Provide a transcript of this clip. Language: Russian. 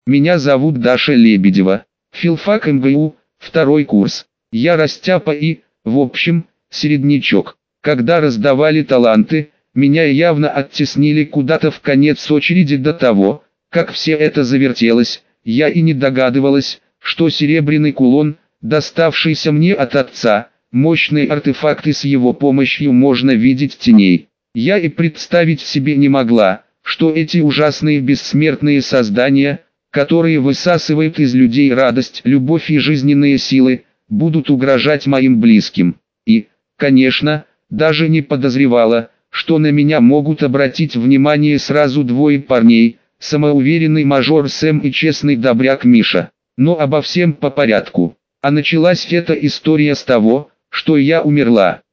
Меня зовут Даша Лебедева. Филфак МГУ, 2 курс. Я растяпа и, в общем, середнячок. Когда раздавали таланты, меня явно оттеснили куда-то в конец очереди до того, как все это завертелось. Я и не догадывалась, что серебряный кулон, доставшийся мне от отца, мощный артефакт, и с его помощью можно видеть теней. Я и представить себе не могла, что эти ужасные бессмертные создания, которые высасывают из людей радость, любовь и жизненные силы, будут угрожать моим близким. И, конечно, даже не подозревала, что на меня могут обратить внимание сразу двое парней, самоуверенный мажор Сэм и честный добряк Миша. Но обо всем по порядку. А началась эта история с того, что я умерла.